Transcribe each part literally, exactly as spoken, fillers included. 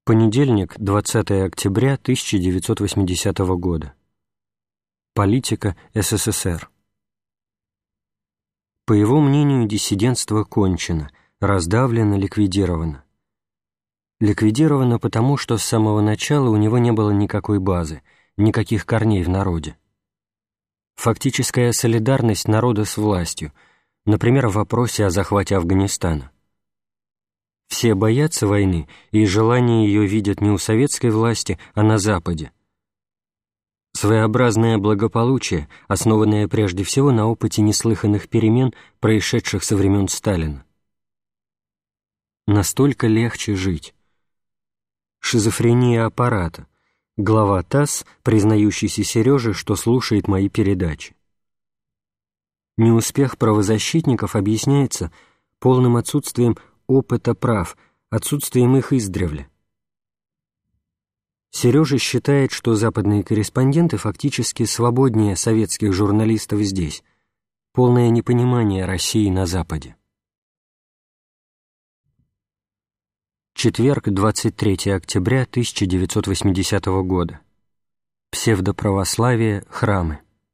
Понедельник, двадцатое октября тысяча девятьсот восьмидесятого года. Политика СССР. По его мнению, диссидентство кончено, раздавлено, ликвидировано. Ликвидировано потому, что с самого начала у него не было никакой базы, никаких корней в народе. Фактическая солидарность народа с властью, например, в вопросе о захвате Афганистана. Все боятся войны, и желание ее видят не у советской власти, а на Западе. Своеобразное благополучие, основанное прежде всего на опыте неслыханных перемен, происшедших со времен Сталина. Настолько легче жить. Шизофрения аппарата. Глава ТАСС, признающийся Сереже, что слушает мои передачи. Неуспех правозащитников объясняется полным отсутствием опыта прав, отсутствием их издревле. Сережа считает, что западные корреспонденты фактически свободнее советских журналистов здесь. Полное непонимание России на Западе. Четверг, двадцать третьего октября тысяча девятьсот восьмидесятого года. Псевдоправославие, храмы.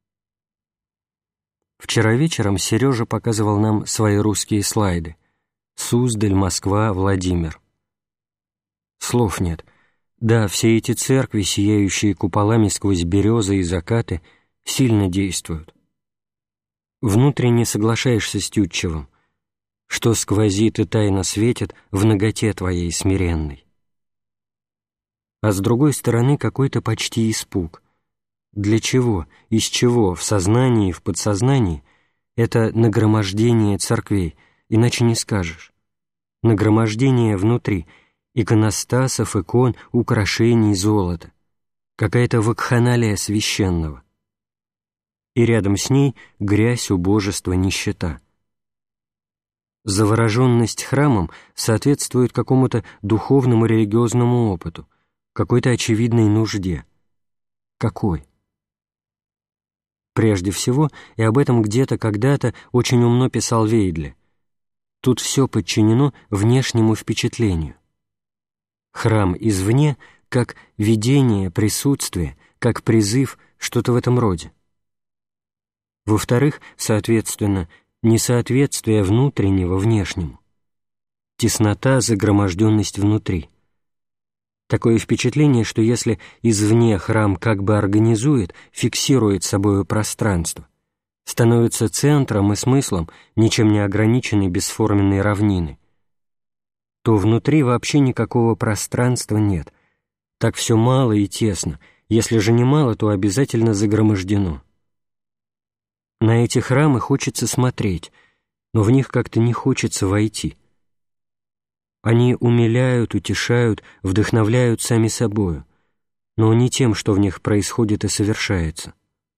Вчера вечером Сережа показывал нам свои русские слайды. Суздаль, Москва, Владимир. Слов нет. Да, все эти церкви, сияющие куполами сквозь березы и закаты, сильно действуют. Внутренне соглашаешься с Тютчевым, что сквозит и тайно светит в наготе твоей смиренной. А с другой стороны какой-то почти испуг. Для чего, из чего в сознании и в подсознании это нагромождение церквей, иначе не скажешь. Нагромождение внутри иконостасов, икон, украшений, золота. Какая-то вакханалия священного. И рядом с ней грязь, убожество, нищета. Завороженность храмом соответствует какому-то духовному религиозному опыту, какой-то очевидной нужде. Какой? Прежде всего, и об этом где-то когда-то очень умно писал Вейдле, тут все подчинено внешнему впечатлению. Храм извне, как видение, присутствие, как призыв, что-то в этом роде. Во-вторых, соответственно, несоответствие внутреннего внешнему. Теснота, загроможденность внутри. Такое впечатление, что если извне храм как бы организует, фиксирует собою пространство, становится центром и смыслом ничем не ограниченной бесформенной равнины, то внутри вообще никакого пространства нет. Так все мало и тесно, если же не мало, то обязательно загромождено. На эти храмы хочется смотреть, но в них как-то не хочется войти. Они умиляют, утешают, вдохновляют сами собою, но не тем, что в них происходит и совершается.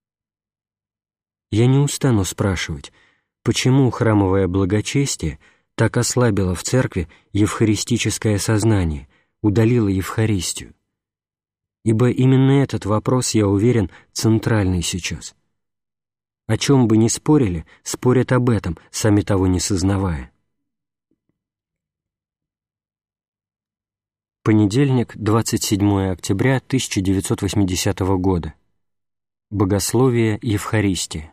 Я не устану спрашивать, почему храмовое благочестие так ослабило в церкви евхаристическое сознание, удалило Евхаристию. Ибо именно этот вопрос, я уверен, центральный сейчас. О чем бы ни спорили, спорят об этом, сами того не сознавая. Понедельник, двадцать седьмого октября тысяча девятьсот восьмидесятого года. Богословие, Евхаристия.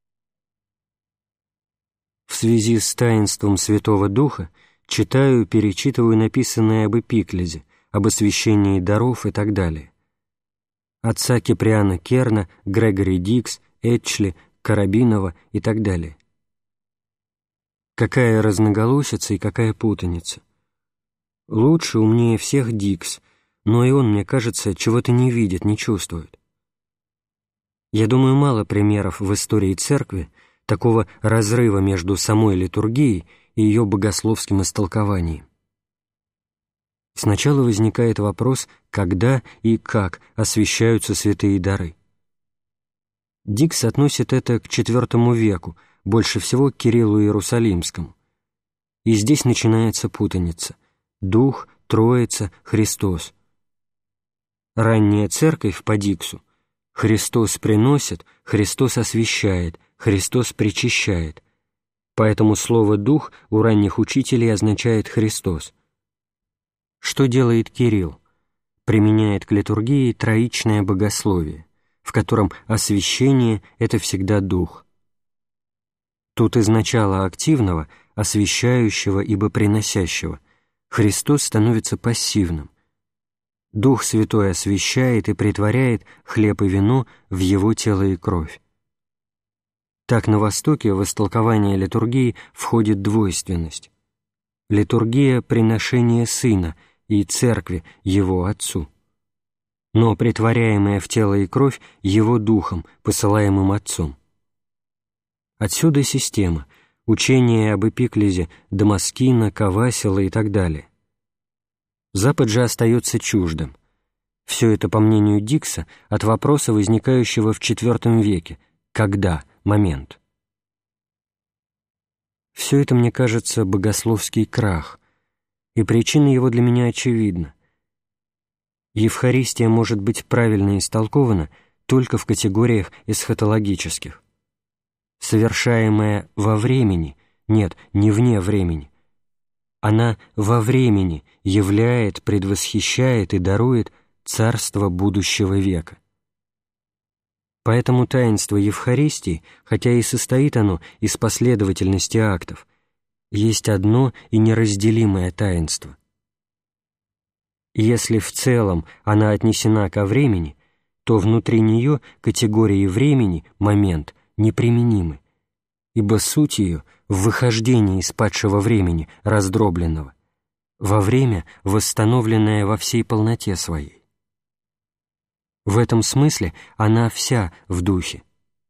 В связи с таинством Святого Духа читаю, перечитываю написанное об Эпиклезе, об освящении даров и так далее. Отца Киприана Керна, Грегори Дикс, Этчли, Карабинова и так далее. Какая разноголосица и какая путаница. Лучше, умнее всех Дикс, но и он, мне кажется, чего-то не видит, не чувствует. Я думаю, мало примеров в истории Церкви такого разрыва между самой литургией и ее богословским истолкованием. Сначала возникает вопрос, когда и как освящаются святые дары. Дикс относит это к четвёртому веку, больше всего к Кириллу Иерусалимскому. И здесь начинается путаница. Дух, Троица, Христос. Ранняя церковь по Диксу. Христос приносит, Христос освящает, Христос причащает. Поэтому слово «дух» у ранних учителей означает «Христос». Что делает Кирилл? применяет к литургии троичное богословие, в котором освящение — это всегда дух. Тут из начала активного, освящающего ибо приносящего, Христос становится пассивным. Дух Святой освящает и претворяет хлеб и вино в Его тело и кровь. Так на Востоке в истолкование литургии входит двойственность. Литургия — приношение Сына и Церкви Его Отцу, но претворяемая в тело и кровь Его Духом, посылаемым Отцом. Отсюда система, учение об эпиклезе Дамаскина, Кавасила и так далее. Запад же остается чуждым. Все это, по мнению Дикса, от вопроса, возникающего в четвёртом веке «когда?» момент. Все это, мне кажется, богословский крах, и причина его для меня очевидна. Евхаристия может быть правильно истолкована только в категориях эсхатологических. Совершаемая во времени, нет, не вне времени, она во времени являет, предвосхищает и дарует царство будущего века. Поэтому таинство Евхаристии, хотя и состоит оно из последовательности актов, есть одно и неразделимое таинство. Если в целом она отнесена ко времени, то внутри нее категории времени, момент, неприменимы, ибо суть ее в выхождении из падшего времени, раздробленного, во время, восстановленное во всей полноте своей. В этом смысле она вся в Духе.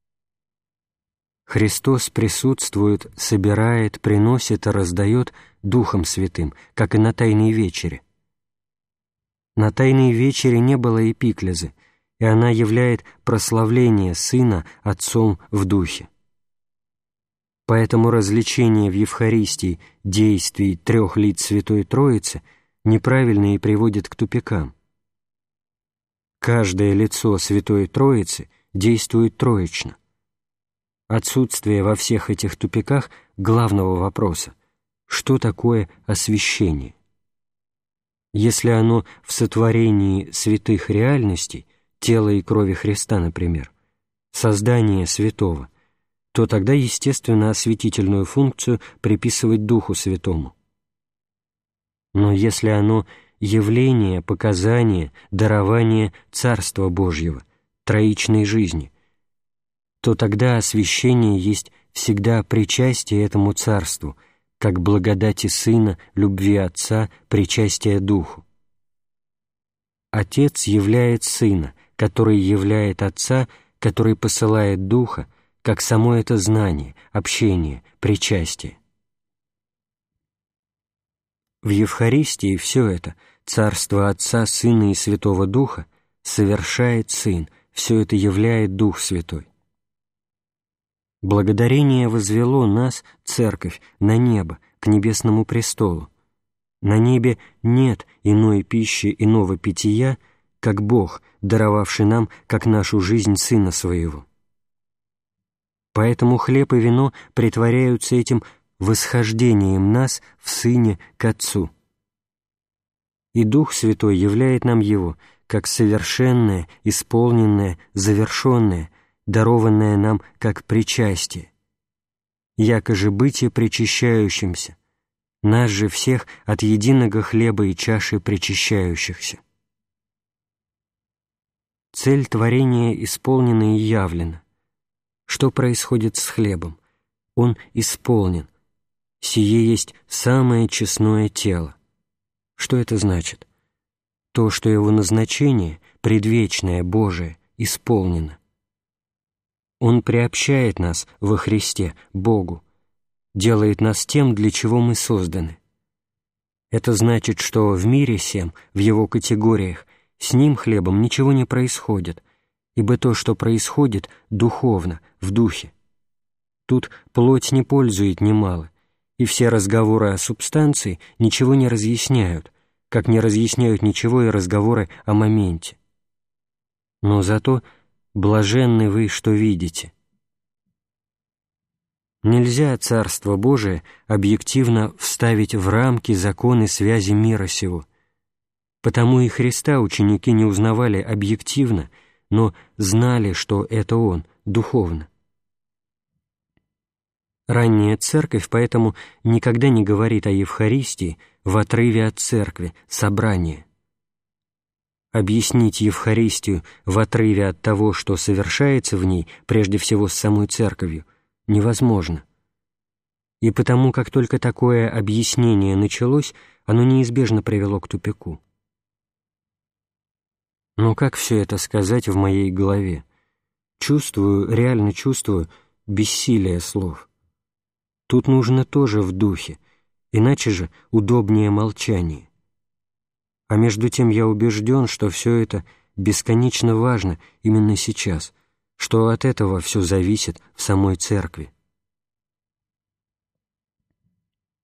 Христос присутствует, собирает, приносит и раздает Духом Святым, как и на Тайной вечере. На Тайной вечере не было эпиклезы, и она являет прославление Сына Отцом в Духе. Поэтому развлечение в Евхаристии действий трех лиц Святой Троицы неправильно и приводит к тупикам. Каждое лицо Святой Троицы действует троично. Отсутствие во всех этих тупиках главного вопроса: что такое освящение? Если оно в сотворении святых реальностей, тела и крови Христа, например, создание святого, то тогда, естественно, осветительную функцию приписывать Духу Святому. Но если оно явление, показание, дарование Царства Божьего, троичной жизни, то тогда освящение есть всегда причастие этому Царству, как благодати Сына, любви Отца, причастие Духу. Отец являет Сына, который являет Отца, который посылает Духа, как само это знание, общение, причастие. В Евхаристии все это, Царство Отца, Сына и Святого Духа, совершает Сын, все это являет Дух Святой. Благодарение возвело нас, Церковь, на небо, к небесному престолу. На небе нет иной пищи, иного питья, как Бог, даровавший нам, как нашу жизнь, Сына Своего. Поэтому хлеб и вино притворяются этим восхождением нас в Сыне к Отцу. И Дух Святой являет нам Его, как совершенное, исполненное, завершенное, дарованное нам как причастие, яко же бытие причащающимся, нас же всех от единого хлеба и чаши причащающихся. Цель творения исполнена и явлена. Что происходит с хлебом? Он исполнен. Сие есть самое честное тело. Что это значит? То, что его назначение, предвечное, Божие, исполнено. Он приобщает нас во Христе, Богу, делает нас тем, для чего мы созданы. Это значит, что в мире сем, в его категориях, с ним, хлебом, ничего не происходит, ибо то, что происходит, духовно, в духе. Тут плоть не пользует немало, и все разговоры о субстанции ничего не разъясняют, как не разъясняют ничего и разговоры о моменте. Но зато блаженны вы, что видите. Нельзя Царство Божие объективно вставить в рамки законы связи мира сего, Потому и Христа ученики не узнавали объективно, но знали, что это Он, духовно. Ранняя Церковь поэтому никогда не говорит о Евхаристии в отрыве от Церкви, собрания. Объяснить Евхаристию в отрыве от того, что совершается в ней, прежде всего с самой Церковью, невозможно. И потому, как только такое объяснение началось, оно неизбежно привело к тупику. Но как все это сказать в моей голове? Чувствую, реально чувствую бессилие слов. Тут нужно тоже в духе, иначе же удобнее молчание. А между тем я убежден, что все это бесконечно важно именно сейчас, что от этого все зависит в самой Церкви.